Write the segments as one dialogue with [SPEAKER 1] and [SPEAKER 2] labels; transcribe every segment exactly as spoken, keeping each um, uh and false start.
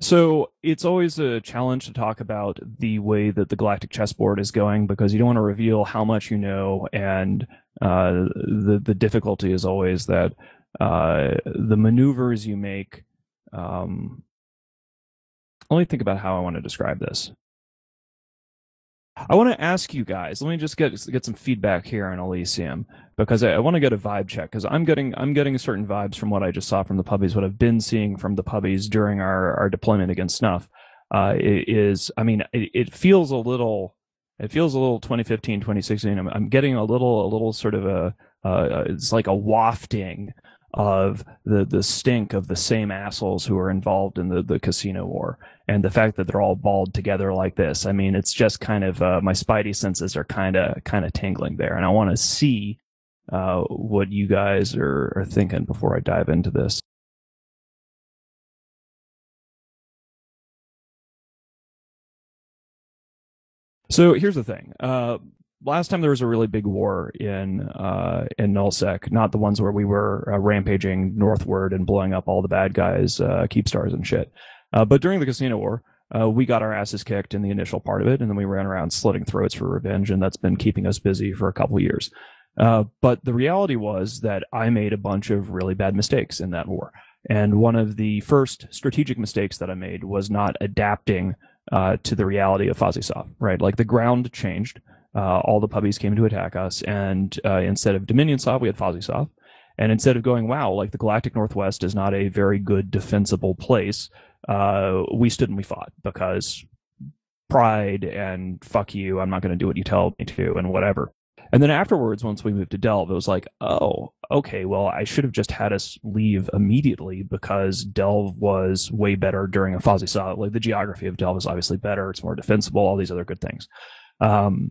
[SPEAKER 1] So it's always a challenge to talk about the way that the galactic chessboard is going because you don't want to reveal how much you know, and uh, the the difficulty is always that uh, the maneuvers you make. Um, let me think about how I want to describe this. I want to ask you guys. Let me just get get some feedback here on Elysium because I, I want to get a vibe check because I'm getting I'm getting certain vibes from what I just saw from the puppies, what I've been seeing from the puppies during our our deployment against Snuff. Uh, it is I mean it, it feels a little it feels a little twenty fifteen, twenty sixteen. I'm, I'm getting a little a little sort of a uh, it's like a wafting of the the stink of the same assholes who are involved in the the casino war, and the fact that they're all balled together like this. I mean, it's just kind of uh, my spidey senses are kind of kind of tingling there, and I want to see uh, what you guys are, are thinking before I dive into this. So here's the thing. Uh, last time there was a really big war in uh, in Nullsec, not the ones where we were uh, rampaging northward and blowing up all the bad guys, uh, keep stars and shit. Uh, but during the Casino War, uh, we got our asses kicked in the initial part of it, and then we ran around slitting throats for revenge, and that's been keeping us busy for a couple years. Uh, but the reality was that I made a bunch of really bad mistakes in that war. And one of the first strategic mistakes that I made was not adapting uh, to the reality of Fozzie right? Like the ground changed. Uh, all the puppies came to attack us, and uh, instead of Dominion Soft, we had Fozzie And instead of going, wow, like the Galactic Northwest is not a very good defensible place, uh, we stood and we fought because pride and fuck you, I'm not going to do what you tell me to, and whatever. And then afterwards, once we moved to Delve, it was like, oh, okay, well, I should have just had us leave immediately because Delve was way better during a Fozzie Soft. Like the geography of Delve is obviously better. It's more defensible, all these other good things. Um,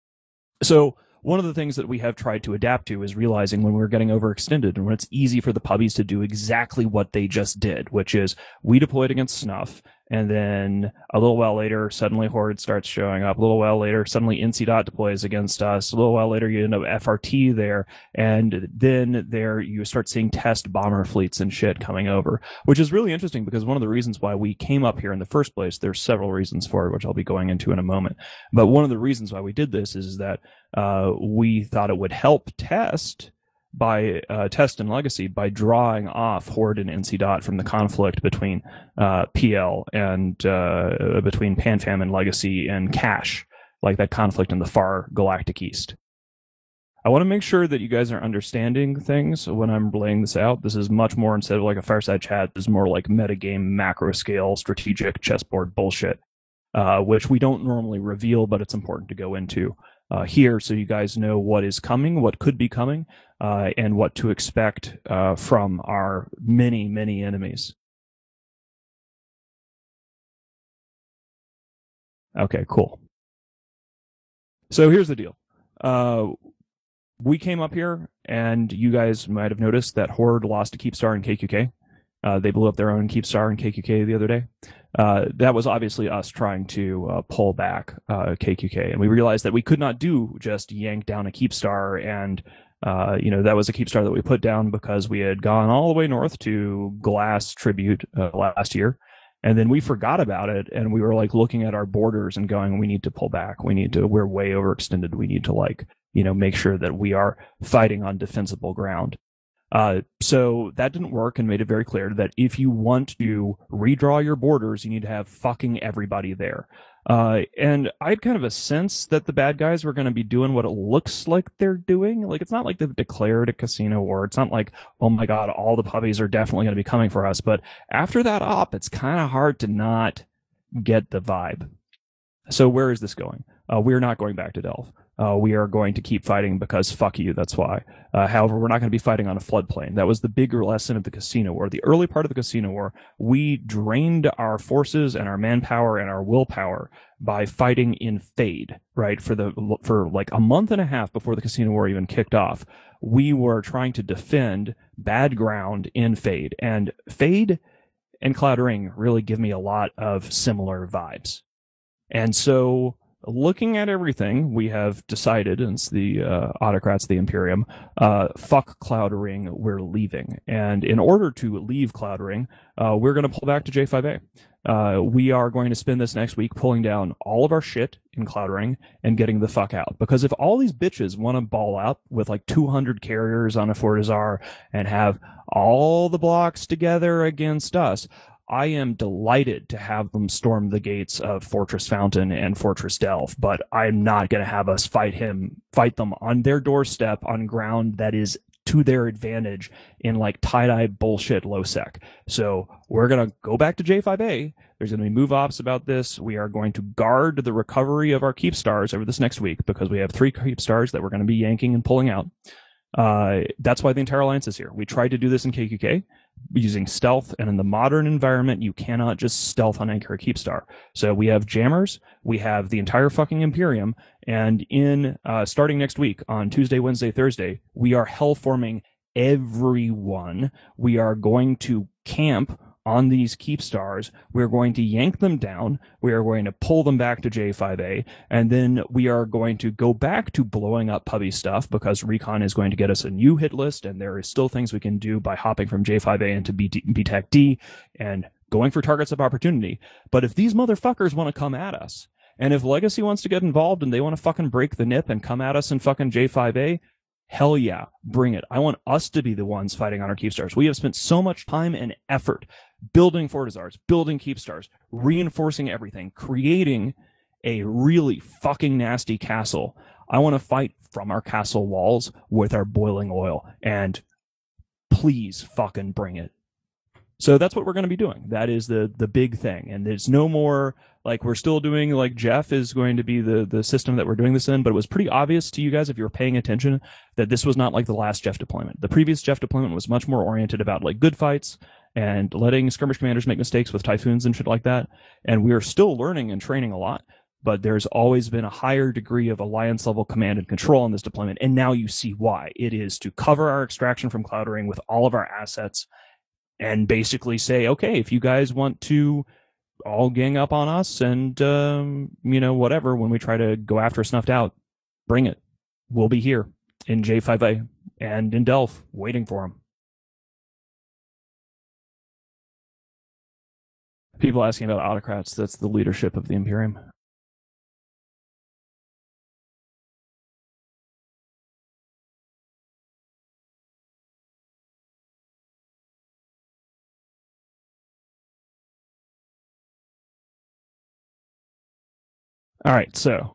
[SPEAKER 1] so one of the things that we have tried to adapt to is realizing when we're getting overextended and when it's easy for the puppies to do exactly what they just did, which is we deployed against Snuff, and then a little while later, suddenly Horde starts showing up. A little while later, suddenly N C Dot deploys against us. A little while later, you end up F R T there, and then there you start seeing test bomber fleets and shit coming over, which is really interesting because one of the reasons why we came up here in the first place, there's several reasons for it, which I'll be going into in a moment. But one of the reasons why we did this is that uh, we thought it would help test by uh, test and legacy by drawing off Horde and N C Dot from the conflict between uh, P L and uh, between PanFam and Legacy and Cache, like that conflict in the far galactic east. I want to make sure that you guys are understanding things when I'm laying this out. This is much more, instead of like a fireside chat, this is more like metagame, macro scale, strategic chessboard bullshit, uh, which we don't normally reveal, but it's important to go into uh, here so you guys know what is coming, what could be coming, uh, and what to expect uh, from our many, many enemies. Okay, cool. So here's the deal. Uh, we came up here, and you guys might have noticed that Horde lost to Keepstar and K Q K. Uh, they blew up their own Keepstar and K Q K the other day. Uh, that was obviously us trying to uh, pull back uh, K Q K, and we realized that we could not do just yank down a Keepstar, and uh, you know that was a Keepstar that we put down because we had gone all the way north to Glass Tribute uh, last year, and then we forgot about it, and we were like looking at our borders and going, we need to pull back. We need to. We're way overextended. We need to like you know make sure that we are fighting on defensible ground. Uh, so that didn't work and made it very clear that if you want to redraw your borders, you need to have fucking everybody there. Uh, and I had kind of a sense that the bad guys were going to be doing what it looks like they're doing. Like, it's not like they've declared a casino war. It's not like, oh my God, all the puppies are definitely going to be coming for us. But after that op, it's kind of hard to not get the vibe. So where is this going? Uh, we're not going back to Delve. Uh, we are going to keep fighting because fuck you, that's why. Uh, however, we're not going to be fighting on a floodplain. That was the bigger lesson of the Casino War. The early part of the Casino War, we drained our forces and our manpower and our willpower by fighting in Fade, right? For the for like a month and a half before the Casino War even kicked off, we were trying to defend bad ground in Fade. And Fade and Cloud Ring really give me a lot of similar vibes. And so looking at everything, we have decided, and it's the uh, autocrats, the Imperium, uh, fuck Cloud Ring, we're leaving. And in order to leave Cloud Ring, uh, we're going to pull back to J five A. Uh, we are going to spend this next week pulling down all of our shit in Cloud Ring and getting the fuck out. Because if all these bitches want to ball up with like two hundred carriers on a Fortizar and have all the blocks together against us, I am delighted to have them storm the gates of Fortress Fountain and Fortress Delve, but I'm not going to have us fight him, fight them on their doorstep on ground that is to their advantage in like tie-dye bullshit low sec. So we're going to go back to J five A. There's going to be move ops about this. We are going to guard the recovery of our keep stars over this next week because we have three keep stars that we're going to be yanking and pulling out. Uh, that's why the entire alliance is here. We tried to do this in K Q K using stealth, and in the modern environment, you cannot just stealth on anchor a keep star. So we have jammers, we have the entire fucking Imperium, and in uh, starting next week on Tuesday, Wednesday, Thursday, we are hell forming everyone. We are going to camp on these keep stars. We're going to yank them down. We are going to pull them back to J five A. And then we are going to go back to blowing up Pubby stuff because Recon is going to get us a new hit list. And there is still things we can do by hopping from J five A into B TAC D and going for targets of opportunity. But if these motherfuckers want to come at us, and if Legacy wants to get involved and they want to fucking break the nip and come at us in fucking J five A, hell yeah, bring it. I want us to be the ones fighting on our keep stars. We have spent so much time and effort building Fortizars, building keep stars, reinforcing everything, creating a really fucking nasty castle. I want to fight from our castle walls with our boiling oil, and please fucking bring it. So that's what we're going to be doing. That is the the big thing. And there's no more, like, we're still doing, like, Jeff is going to be the, the system that we're doing this in, but it was pretty obvious to you guys, if you were paying attention, that this was not like the last Jeff deployment. The previous Jeff deployment was much more oriented about, like, good fights and letting skirmish commanders make mistakes with Typhoons and shit like that. And we are still learning and training a lot, but there's always been a higher degree of alliance level command and control in this deployment. And now you see why. It is to cover our extraction from Cloud Ring with all of our assets and basically say, okay, if you guys want to all gang up on us and, um, you know, whatever, when we try to go after Snuffed Out, bring it. We'll be here in J five A and in Delph waiting for them. People asking about autocrats, that's the leadership of the Imperium. All right, so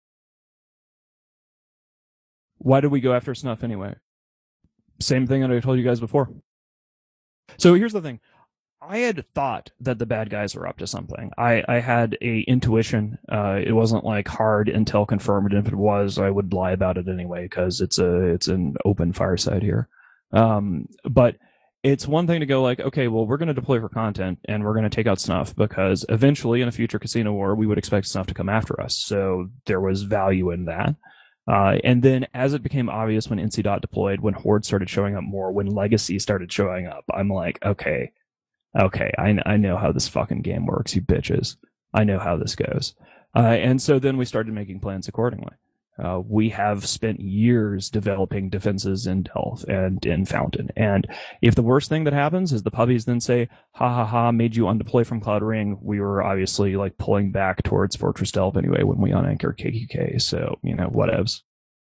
[SPEAKER 1] why did we go after Snuff anyway? Same thing that I told you guys before. So here's the thing. I had thought that the bad guys were up to something. I, I had a intuition. Uh, it wasn't like hard intel confirmed. And if it was, I would lie about it anyway because it's a it's an open fireside here. Um, but it's one thing to go like, okay, well, we're going to deploy for content and we're going to take out Snuff because eventually in a future casino war, we would expect Snuff to come after us. So there was value in that. Uh, and then as it became obvious when N C dot deployed, when Horde started showing up more, when Legacy started showing up, I'm like, okay, okay, I, I know how this fucking game works, you bitches. I know how this goes. Uh, and so then we started making plans accordingly. Uh, we have spent years developing defenses in Delph and in Fountain. And if the worst thing that happens is the puppies then say, ha ha ha, made you undeploy from Cloud Ring, we were obviously like pulling back towards Fortress Delph anyway when we unanchor K Q K. So, you know, whatevs.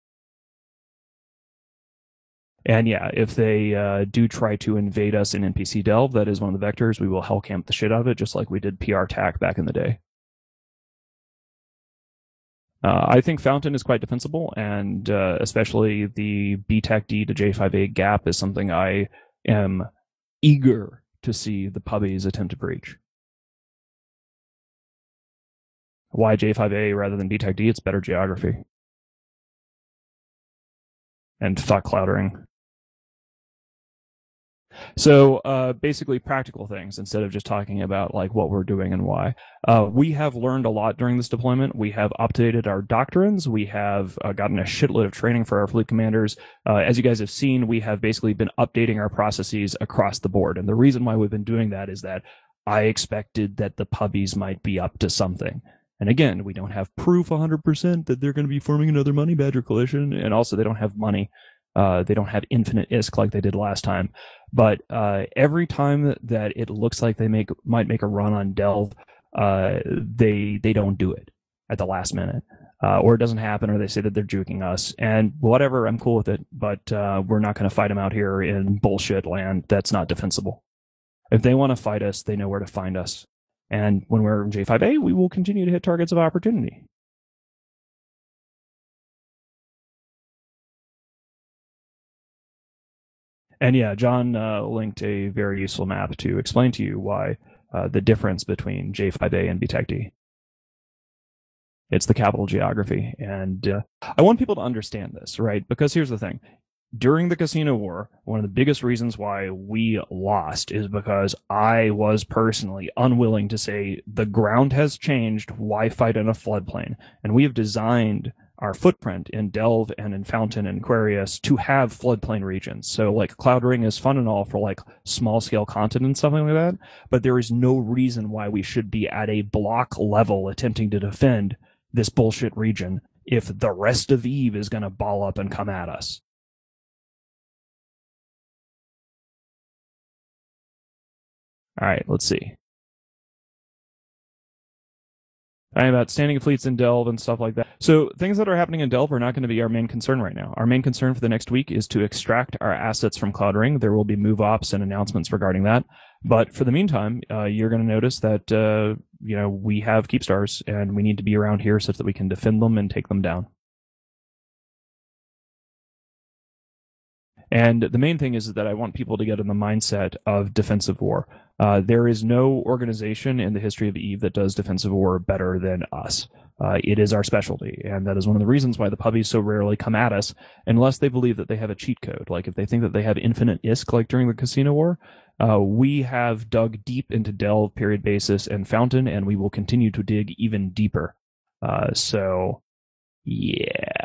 [SPEAKER 1] And yeah, if they uh, do try to invade us in N P C Delve, that is one of the vectors. We will hellcamp the shit out of it, just like we did P R T A C back in the day. Uh, I think Fountain is quite defensible, and uh, especially the B TAC D to J five A gap is something I am eager to see the puppies attempt to breach. Why J five A rather than B TAC D? It's better geography. And fuck Cloud Ring. So uh, basically practical things instead of just talking about like what we're doing and why. Uh, we have learned a lot during this deployment. We have updated our doctrines. We have uh, gotten a shitload of training for our fleet commanders. Uh, as you guys have seen, we have basically been updating our processes across the board. And the reason why we've been doing that is that I expected that the puppies might be up to something. And again, we don't have proof one hundred percent that they're going to be forming another Money Badger coalition. And also, they don't have money. Uh, they don't have infinite I S K like they did last time. But uh, every time that it looks like they make might make a run on Delve, uh, they they don't do it at the last minute. Uh, or it doesn't happen, or they say that they're juking us. And whatever, I'm cool with it. But uh, we're not going to fight them out here in bullshit land that's not defensible. If they want to fight us, they know where to find us. And when we're in J five A, we will continue to hit targets of opportunity. And yeah, John uh, linked a very useful map to explain to you why uh, the difference between J five A and B TEC D. It's the capital geography. And uh, I want people to understand this, right? Because here's the thing. During the Casino War, one of the biggest reasons why we lost is because I was personally unwilling to say the ground has changed, why fight in a floodplain? And we have designed our footprint in Delve and in Fountain and Aquarius to have floodplain regions. So like Cloud Ring is fun and all for like small scale content and something like that, but there is no reason why we should be at a block level attempting to defend this bullshit region if the rest of EVE is going to ball up and come at us. All right, let's see. All right, about standing fleets in Delve and stuff like that. So things that are happening in Delve are not going to be our main concern right now. Our main concern for the next week is to extract our assets from Cloud Ring. There will be move ops and announcements regarding that. But for the meantime, uh, you're going to notice that uh, you know we have Keepstars, and we need to be around here such that we can defend them and take them down. And the main thing is that I want people to get in the mindset of defensive war. Uh, there is no organization in the history of EVE that does defensive war better than us. Uh, it is our specialty, and that is one of the reasons why the puppies so rarely come at us unless they believe that they have a cheat code. Like if they think that they have infinite I S K like during the Casino War, uh, we have dug deep into Delve, Period Basis, and Fountain, and we will continue to dig even deeper. Uh, so, yeah.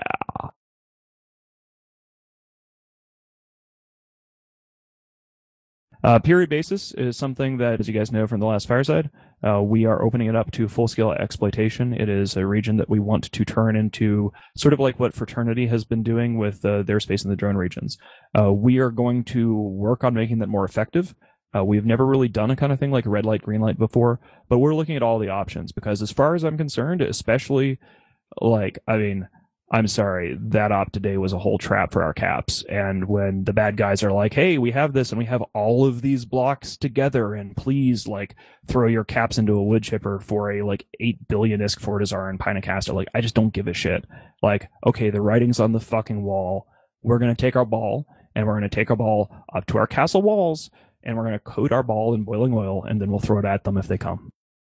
[SPEAKER 1] Uh, period basis is something that, as you guys know from the last Fireside, uh, we are opening it up to full-scale exploitation. It is a region that we want to turn into sort of like what Fraternity has been doing with uh, their space in the drone regions. Uh, we are going to work on making that more effective. Uh, we've never really done a kind of thing like red light, green light before, but we're looking at all the options because as far as I'm concerned, especially like, I mean, I'm sorry, that op today was a whole trap for our caps. And when the bad guys are like, hey, we have this and we have all of these blocks together and please like throw your caps into a wood chipper for a like eight billion I S K Fortizar and Pinacasta, like I just don't give a shit. Like, okay, the writing's on the fucking wall. We're going to take our ball and we're going to take our ball up to our castle walls and we're going to coat our ball in boiling oil and then we'll throw it at them if they come.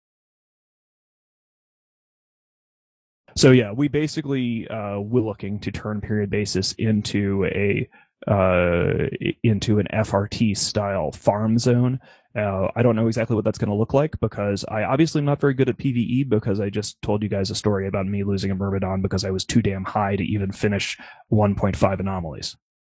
[SPEAKER 1] So yeah, we basically uh, we're looking to turn period basis into a uh, into an F R T style farm zone. Uh, I don't know exactly what that's going to look like because I obviously am not very good at PvE because I just told you guys a story about me losing a Myrmidon because I was too damn high to even finish one point five anomalies.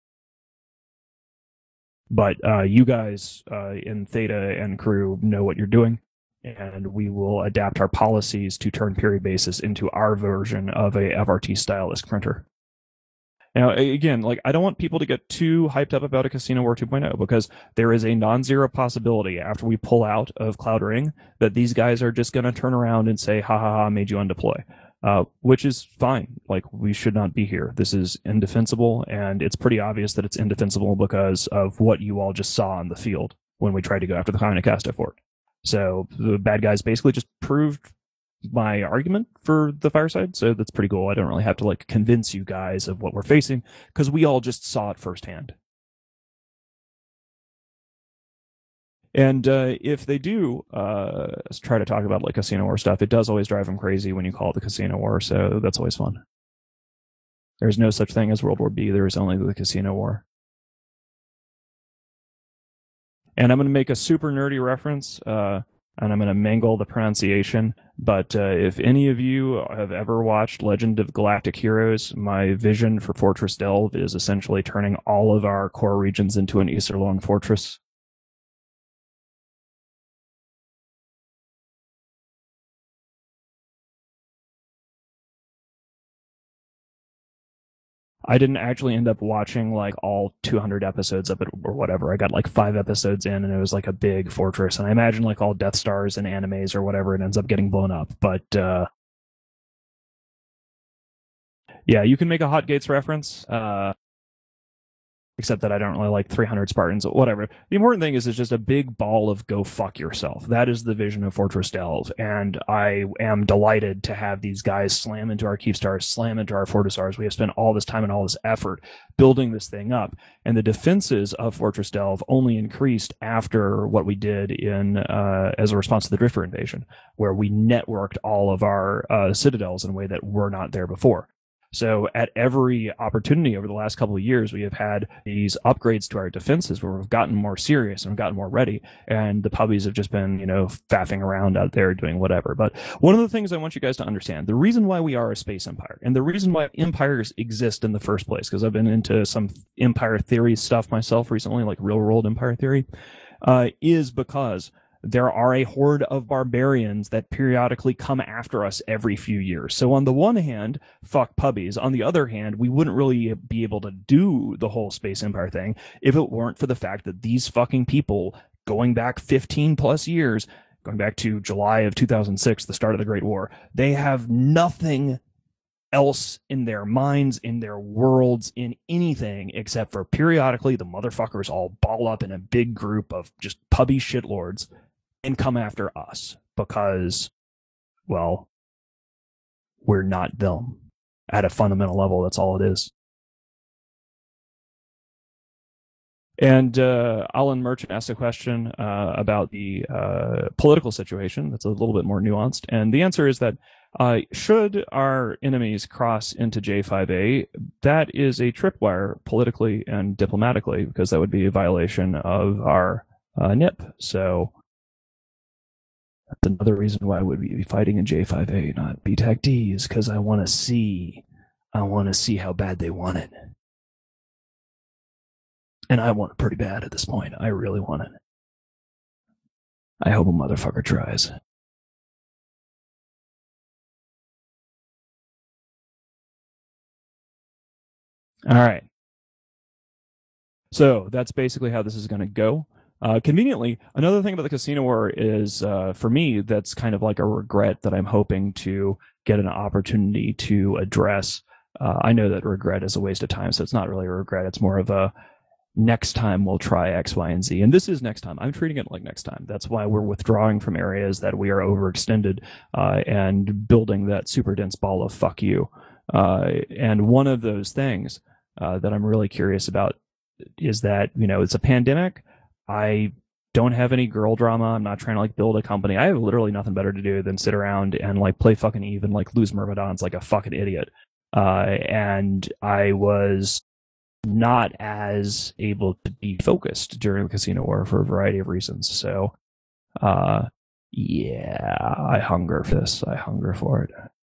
[SPEAKER 1] But uh, you guys uh, in Theta and crew know what you're doing. And we will adapt our policies to turn period basis into our version of a F R T style I S K printer. Now, again, like I don't want people to get too hyped up about a Casino War two point oh because there is a non-zero possibility after we pull out of Cloud Ring that these guys are just going to turn around and say, ha ha ha, made you undeploy, uh, which is fine. Like we should not be here. This is indefensible, and it's pretty obvious that it's indefensible because of what you all just saw on the field when we tried to go after the Pinacasta fort. So the bad guys basically just proved my argument for the Fireside. So that's pretty cool. I don't really have to like convince you guys of what we're facing because we all just saw it firsthand. And uh, if they do uh, try to talk about like Casino War stuff, it does always drive them crazy when you call it the Casino War. So that's always fun. There's no such thing as World War B. There is only the Casino War. And I'm going to make a super nerdy reference, uh, and I'm going to mangle the pronunciation. But uh, if any of you have ever watched Legend of Galactic Heroes, my vision for Fortress Delve is essentially turning all of our core regions into an Easterlong fortress. I didn't actually end up watching like all two hundred episodes of it or whatever. I got like five episodes in, and it was like a big fortress. And I imagine like all Death Stars and animes or whatever, it ends up getting blown up. But uh, yeah, you can make a Hot Gates reference. Uh, except that I don't really like three hundred Spartans, whatever. The important thing is it's just a big ball of go fuck yourself. That is the vision of Fortress Delve, and I am delighted to have these guys slam into our Keepstars, slam into our Fortissars. We have spent all this time and all this effort building this thing up, and the defenses of Fortress Delve only increased after what we did in uh, as a response to the Drifter invasion, where we networked all of our uh, citadels in a way that were not there before. So at every opportunity over the last couple of years, we have had these upgrades to our defenses where we've gotten more serious and we've gotten more ready. And the puppies have just been, you know, faffing around out there doing whatever. But one of the things I want you guys to understand, the reason why we are a space empire and the reason why empires exist in the first place, because I've been into some empire theory stuff myself recently, like real world empire theory, uh, is because there are a horde of barbarians that periodically come after us every few years. So on the one hand, fuck puppies. On the other hand, we wouldn't really be able to do the whole space empire thing if it weren't for the fact that these fucking people, going back fifteen plus years, going back to July of two thousand six, the start of the Great War, they have nothing else in their minds, in their worlds, in anything, except for periodically the motherfuckers all ball up in a big group of just pubby shitlords and come after us because, well, we're not them. At a fundamental level, that's all it is. And uh, Alan Merchant asked a question uh, about the uh, political situation that's a little bit more nuanced. And the answer is that uh, should our enemies cross into J five A, that is a tripwire politically and diplomatically, because that would be a violation of our uh, N I P. So that's another reason why I would be fighting in J five A, not B TAC D, is because I want to see, I want to see how bad they want it. And I want it pretty bad at this point. I really want it. I hope a motherfucker tries. All right. So that's basically how this is going to go. Uh, conveniently, another thing about the Casino War is, uh, for me, that's kind of like a regret that I'm hoping to get an opportunity to address. Uh, I know that regret is a waste of time, so it's not really a regret. It's more of a next time we'll try X, Y, and Z. And this is next time. I'm treating it like next time. That's why we're withdrawing from areas that we are overextended uh, and building that super dense ball of fuck you. Uh, and one of those things uh, that I'm really curious about is that, you know, it's a pandemic. I don't have any girl drama. I'm not trying to like build a company. I have literally nothing better to do than sit around and like play fucking Eve and like lose Myrmidons like a fucking idiot. Uh, and I was not as able to be focused during the Casino War for a variety of reasons. So, uh, yeah, I hunger for this. I hunger for it.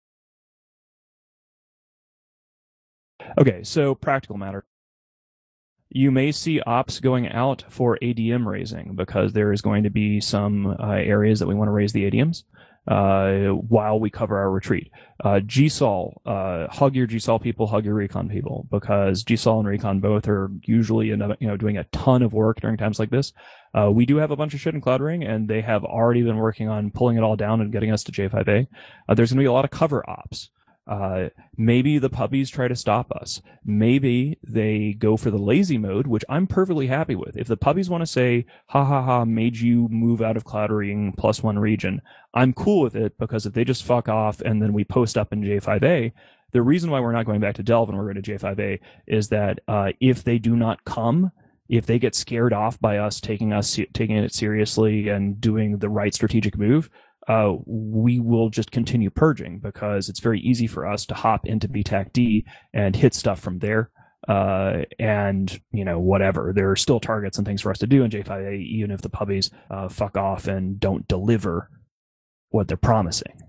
[SPEAKER 1] Okay, so practical matter. You may see ops going out for A D M raising because there is going to be some uh, areas that we want to raise the A D Ms uh, while we cover our retreat. Uh, G SOL, uh, hug your G SOL people, hug your Recon people, because G SOL and Recon both are usually in, you know, doing a ton of work during times like this. Uh, we do have a bunch of shit in Cloud Ring, and they have already been working on pulling it all down and getting us to J five A. Uh, there's going to be a lot of cover ops. Uh, maybe the puppies try to stop us. Maybe they go for the lazy mode, which I'm perfectly happy with. If the puppies want to say, ha ha ha, made you move out of Cloud Ring plus one region, I'm cool with it, because if they just fuck off and then we post up in J five A, the reason why we're not going back to Delve and we're going to J five A is that uh, if they do not come, if they get scared off by us taking us taking it seriously and doing the right strategic move, Uh, we will just continue purging, because it's very easy for us to hop into B TAC D and hit stuff from there. Uh, and, you know, whatever. There are still targets and things for us to do in J five A, even if the puppies uh, fuck off and don't deliver what they're promising.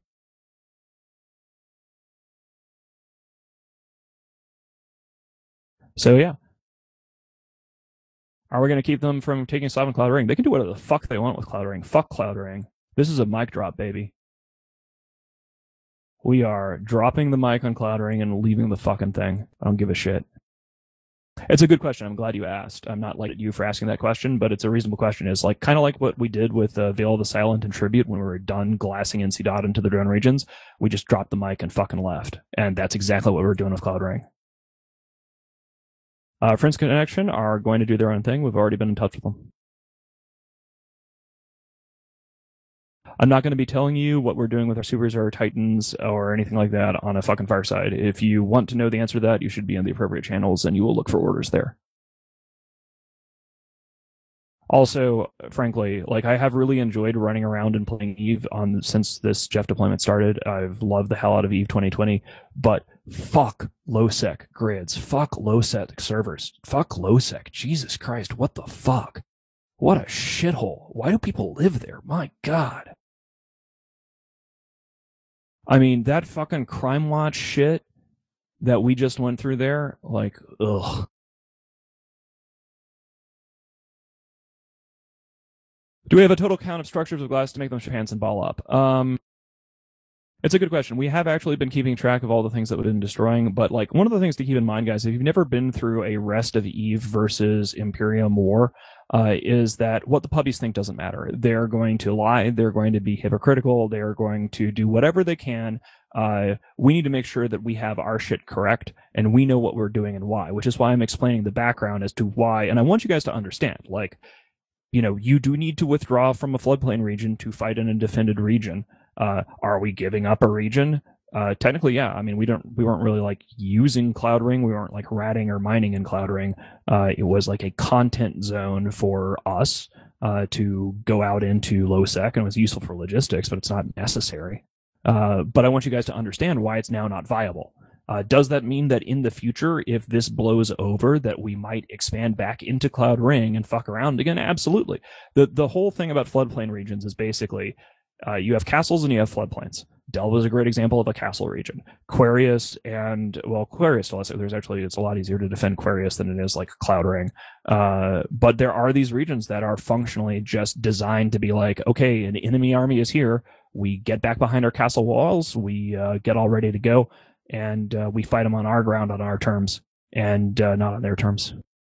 [SPEAKER 1] So, yeah. Are we going to keep them from taking a stop in Cloud Ring? They can do whatever the fuck they want with Cloud Ring. Fuck Cloud Ring. This is a mic drop, baby. We are dropping the mic on Cloud Ring and leaving the fucking thing. I don't give a shit. It's a good question. I'm glad you asked. I'm not like you for asking that question, but it's a reasonable question. It's like kind of like what we did with uh, Veil of the Silent and Tribute when we were done glassing N C Dot into the drone regions. We just dropped the mic and fucking left. And that's exactly what we're doing with Cloud Ring. Uh, Friends Connection are going to do their own thing. We've already been in touch with them. I'm not going to be telling you what we're doing with our Supers or our Titans or anything like that on a fucking fireside. If you want to know the answer to that, you should be in the appropriate channels and you will look for orders there. Also, frankly, like I have really enjoyed running around and playing Eve on since this Jeff deployment started. I've loved the hell out of Eve twenty twenty, but fuck low-sec grids, fuck low-sec servers, fuck low-sec. Jesus Christ, what the fuck? What a shithole. Why do people live there? My God. I mean, that fucking Crime Watch shit that we just went through there, like, ugh. Do we have a total count of structures of glass to make them pants and ball up? Um, it's a good question. We have actually been keeping track of all the things that we've been destroying, but like one of the things to keep in mind, guys, if you've never been through a Rest of Eve versus Imperium war, uh, is that what the puppies think doesn't matter. They're going to lie. They're going to be hypocritical. They're going to do whatever they can. Uh, we need to make sure that we have our shit correct and we know what we're doing and why, which is why I'm explaining the background as to why. And I want you guys to understand, like, you know, you do need to withdraw from a floodplain region to fight in a defended region. Uh, are we giving up a region? Uh, technically, yeah. I mean, we don't, we weren't really like using Cloud Ring. We weren't like ratting or mining in Cloud Ring. Uh, it was like a content zone for us uh, to go out into low sec, and it was useful for logistics, but it's not necessary. Uh, but I want you guys to understand why it's now not viable. Uh, does that mean that in the future, if this blows over, that we might expand back into Cloud Ring and fuck around again? Absolutely. The the whole thing about floodplain regions is basically uh, you have castles and you have floodplains. Delve is a great example of a castle region. Quarius and, well, Quarius, there's actually, it's a lot easier to defend Quarius than it is like Cloud Ring. Uh, but there are these regions that are functionally just designed to be like, okay, an enemy army is here. We get back behind our castle walls. We uh, get all ready to go. And uh, we fight them on our ground on our terms and uh, not on their terms.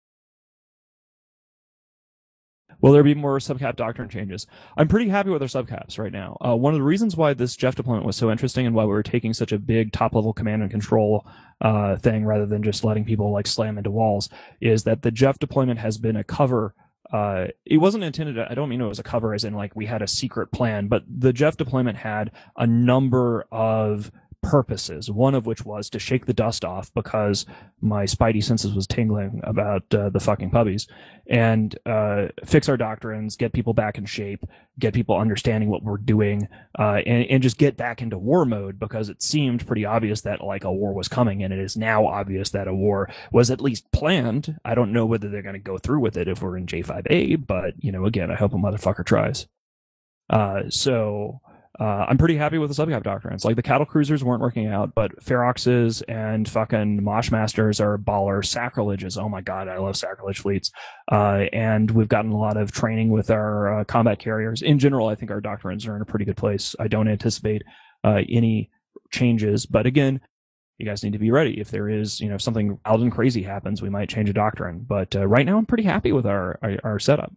[SPEAKER 1] Will there be more subcap doctrine changes? I'm pretty happy with our subcaps right now. Uh, one of the reasons why this Jeff deployment was so interesting and why we were taking such a big top-level command and control uh, thing rather than just letting people like slam into walls is that the Jeff deployment has been a cover. Uh, it wasn't intended, I don't mean it was a cover as in like we had a secret plan, but the Jeff deployment had a number of purposes, one of which was to shake the dust off because my spidey senses was tingling about uh, the fucking puppies, and uh, fix our doctrines, get people back in shape, get people understanding what we're doing, uh, and, and just get back into war mode, because it seemed pretty obvious that like a war was coming, and it is now obvious that a war was at least planned. I don't know whether they're going to go through with it if we're in J five A, but, you know, again, I hope a motherfucker tries. Uh, so... Uh, I'm pretty happy with the subcap doctrines. Like the cattle cruisers weren't working out, but Feroxes and fucking Moshmasters are baller. Sacrileges, oh my god, I love sacrilege fleets. Uh, and we've gotten a lot of training with our uh, combat carriers. In general, I think our doctrines are in a pretty good place. I don't anticipate uh, any changes, but again, you guys need to be ready. If there is, you know, something wild and crazy happens, we might change a doctrine. But uh, right now, I'm pretty happy with our, our, our setup.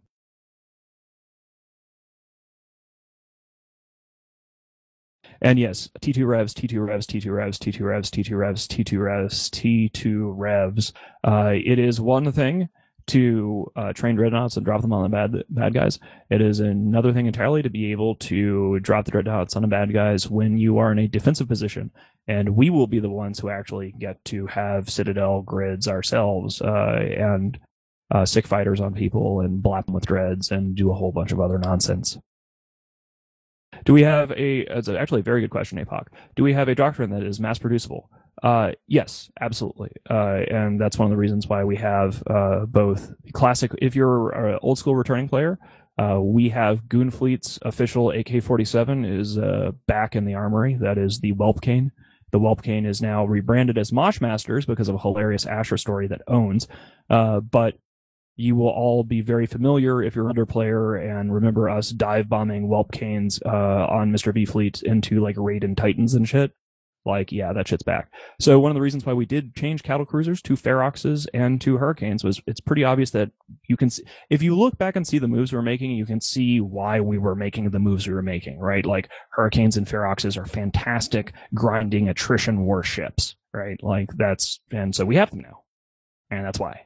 [SPEAKER 1] And yes, T two revs, T two revs, T two revs, T two revs, T two revs, T two revs, T two revs. Uh, it is one thing to uh, train dreadnoughts and drop them on the bad bad guys. It is another thing entirely to be able to drop the dreadnoughts on the bad guys when you are in a defensive position. And we will be the ones who actually get to have Citadel grids ourselves uh, and uh, sick fighters on people and blap them with dreads and do a whole bunch of other nonsense. Do we have a, it's actually a very good question, A P O C. Do we have a doctrine that is mass producible? Uh, yes, absolutely. Uh, and that's one of the reasons why we have uh, both classic, if you're an old school returning player, uh, we have Goonfleet's official A K forty-seven is uh, back in the armory. That is the Whelp Cane. The Whelp Cane is now rebranded as Moshmasters because of a hilarious Asher story that owns. Uh, but you will all be very familiar if you're an under player and remember us dive bombing Whelp Canes uh, on Mister V Fleet into like Raiden Titans and shit. Like, yeah, that shit's back. So one of the reasons why we did change cattle cruisers to Feroxes and to Hurricanes was it's pretty obvious that you can see, if you look back and see the moves we were making, you can see why we were making the moves we were making, right? Like Hurricanes and Feroxes are fantastic grinding attrition warships, right? Like that's, and so we have them now. And that's why.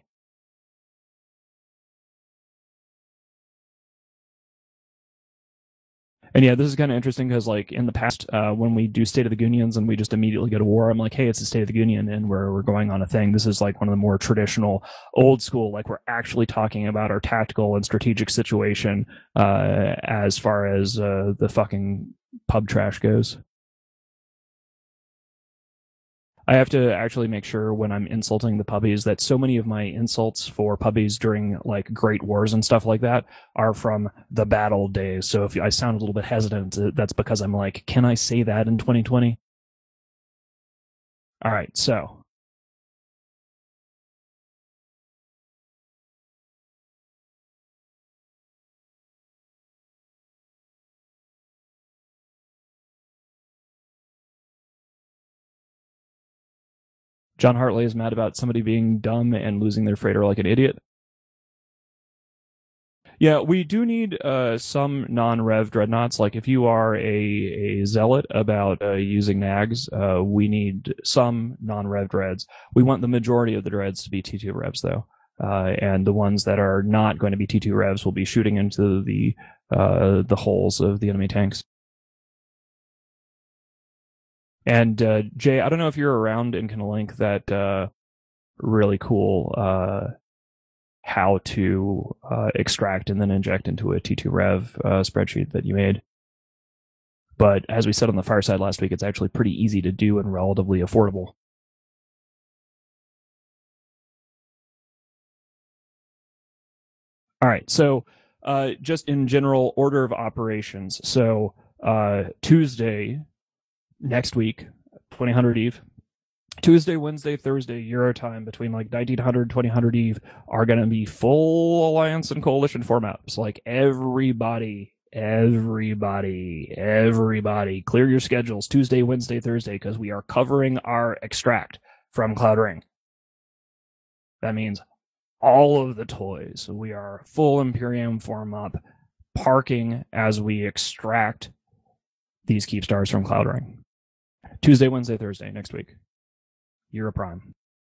[SPEAKER 1] And yeah, this is kind of interesting because, like, in the past, uh, when we do State of the Unions and we just immediately go to war, I'm like, hey, it's the State of the Union and we're, we're going on a thing. This is like one of the more traditional, old school, like, we're actually talking about our tactical and strategic situation uh, as far as uh, the fucking pub trash goes. I have to actually make sure when I'm insulting the puppies that so many of my insults for puppies during like great wars and stuff like that are from the battle days. So if I sound a little bit hesitant, that's because I'm like, can I say that in twenty twenty? All right, so John Hartley is mad about somebody being dumb and losing their freighter like an idiot. Yeah, we do need uh, some non-rev dreadnoughts. Like if you are a, a zealot about uh, using nags, uh, we need some non-rev dreads. We want the majority of the dreads to be T two revs, though. Uh, and the ones that are not going to be T two revs will be shooting into the uh, the holes of the enemy tanks. And uh, Jay, I don't know if you're around and can link that uh, really cool uh, how to uh, extract and then inject into a T two rev uh, spreadsheet that you made. But as we said on the Fireside last week, it's actually pretty easy to do and relatively affordable. All right, so uh, just in general order of operations. So uh, Tuesday next week, twenty hundred Eve, Tuesday, Wednesday, Thursday, Euro time between like nineteen hundred, twenty hundred Eve are going to be full alliance and coalition formats. Like everybody, everybody, everybody, clear your schedules Tuesday, Wednesday, Thursday, because we are covering our extract from Cloud Ring. That means all of the toys. We are full Imperium form up, parking as we extract these keep stars from Cloud Ring. Tuesday, Wednesday, Thursday next week. Euro Prime.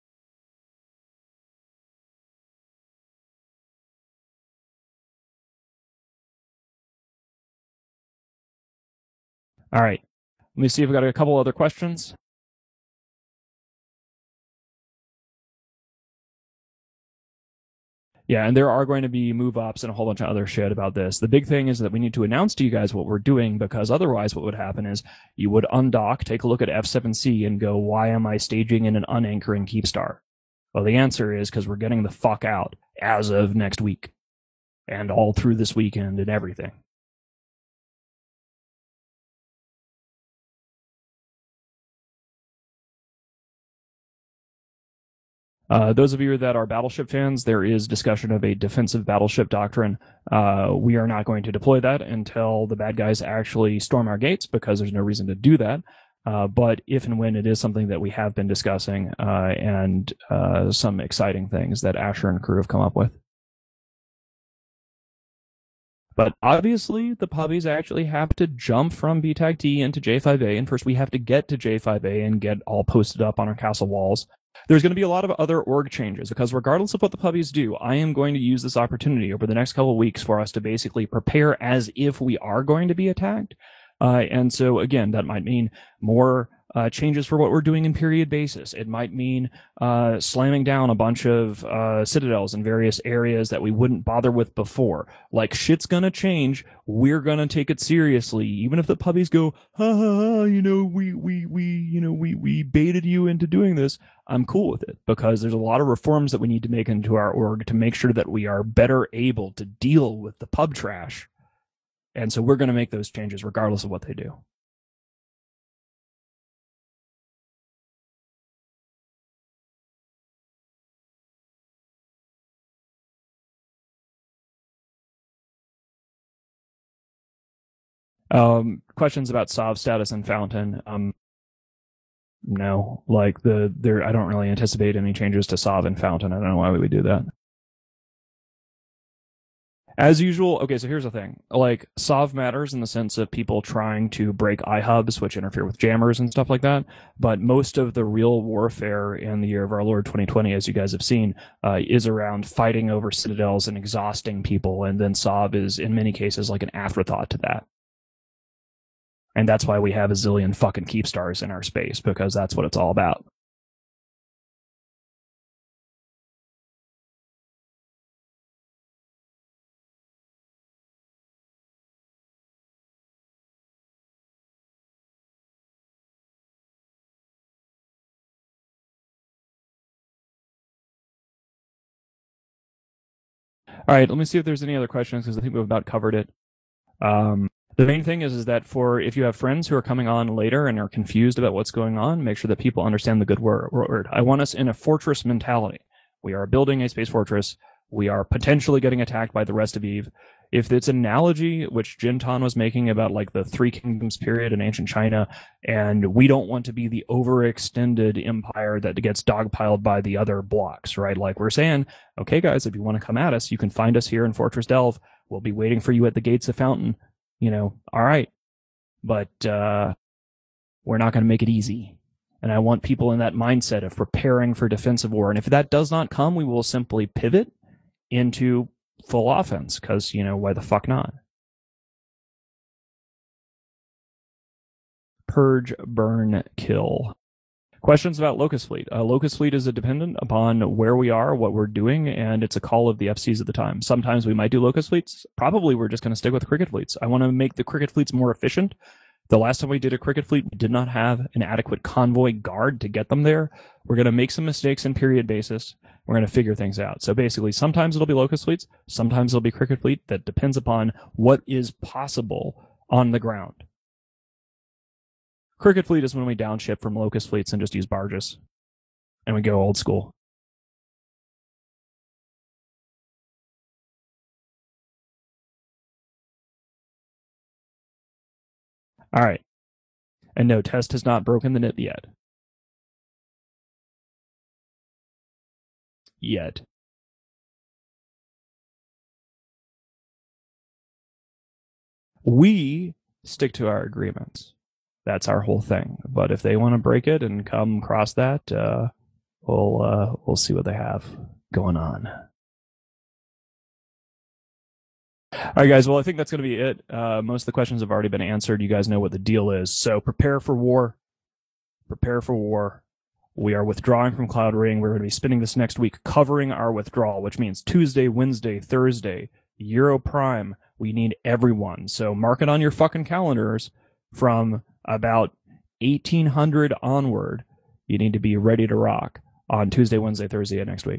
[SPEAKER 1] All right. Let me see if we got a couple other questions. Yeah, and there are going to be move ups and a whole bunch of other shit about this. The big thing is that we need to announce to you guys what we're doing, because otherwise what would happen is you would undock, take a look at F seven C and go, why am I staging in an unanchoring Keepstar? Well, the answer is because we're getting the fuck out as of next week and all through this weekend and everything. Uh, those of you that are Battleship fans, there is discussion of a defensive battleship doctrine. Uh, we are not going to deploy that until the bad guys actually storm our gates, because there's no reason to do that. Uh, but if and when it is something that we have been discussing, uh, and uh, some exciting things that Asher and crew have come up with. But obviously, the puppies actually have to jump from B TAC T into J five A, and first we have to get to J five A and get all posted up on our castle walls. There's going to be a lot of other org changes, because regardless of what the puppies do, I am going to use this opportunity over the next couple of weeks for us to basically prepare as if we are going to be attacked. Uh, and so, again, that might mean more uh, changes for what we're doing in period basis. It might mean uh, slamming down a bunch of uh, citadels in various areas that we wouldn't bother with before. Like, shit's gonna change. We're gonna take it seriously, even if the puppies go, ha ha ha, you know, we we we you know we we baited you into doing this. I'm cool with it, because there's a lot of reforms that we need to make into our org to make sure that we are better able to deal with the pub trash. And so we're going to make those changes regardless of what they do. Um, questions about Sov status and Fountain. Um, no, like the there, I don't really anticipate any changes to Sov and Fountain. I don't know why we would do that. As usual, okay, so here's the thing. Like, Sov matters in the sense of people trying to break iHubs, which interfere with jammers and stuff like that. But most of the real warfare in the year of our Lord twenty twenty, as you guys have seen, uh, is around fighting over citadels and exhausting people. And then Sov is, in many cases, like an afterthought to that. And that's why we have a zillion fucking keep stars in our space, because that's what it's all about. All right, let me see if there's any other questions because I think we've about covered it. Um, the main thing is, is that for if you have friends who are coming on later and are confused about what's going on, make sure that people understand the good word. I want us in a fortress mentality. We are building a space fortress. We are potentially getting attacked by the rest of Eve. If it's an analogy which Jintan was making about like the Three Kingdoms period in ancient China, and we don't want to be the overextended empire that gets dogpiled by the other blocks, right? Like we're saying, okay, guys, if you want to come at us, you can find us here in Fortress Delve. We'll be waiting for you at the gates of Fountain. You know, all right. But uh, we're not going to make it easy. And I want people in that mindset of preparing for defensive war. And if that does not come, we will simply pivot into full offense because, you know, why the fuck not? Purge, burn, kill. Questions about Locust Fleet. Uh, Locust Fleet is a dependent upon where we are, what we're doing, and it's a call of the F Cs at the time. Sometimes we might do Locust Fleets. Probably we're just going to stick with Cricket Fleets. I want to make the Cricket Fleets more efficient. The last time we did a Cricket Fleet, we did not have an adequate convoy guard to get them there. We're going to make some mistakes in period basis. We're going to figure things out. So basically, sometimes it'll be Locust Fleets. Sometimes it'll be Cricket Fleet. That depends upon what is possible on the ground. Cricket Fleet is when we downship from Locust Fleets and just use barges. And we go old school. All right. And no, Test has not broken the nib yet. Yet. We stick to our agreements. That's our whole thing. But if they want to break it and come across that, uh, we'll uh, we'll see what they have going on. All right, guys. Well, I think that's going to be it. Uh, most of the questions have already been answered. You guys know what the deal is. So prepare for war. Prepare for war. We are withdrawing from Cloud Ring. We're going to be spending this next week covering our withdrawal, which means Tuesday, Wednesday, Thursday, Euro Prime. We need everyone. So mark it on your fucking calendars from about eighteen hundred onward. You need to be ready to rock on Tuesday, Wednesday, Thursday of next week.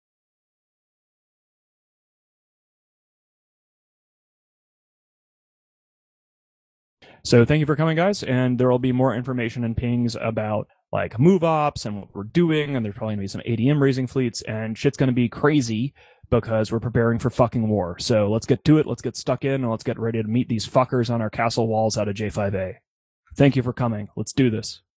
[SPEAKER 1] So thank you for coming, guys. And there will be more information and pings about like move ops and what we're doing. And there's probably going to be some A D M raising fleets and shit's going to be crazy because we're preparing for fucking war. So let's get to it. Let's get stuck in and let's get ready to meet these fuckers on our castle walls out of J five A. Thank you for coming. Let's do this.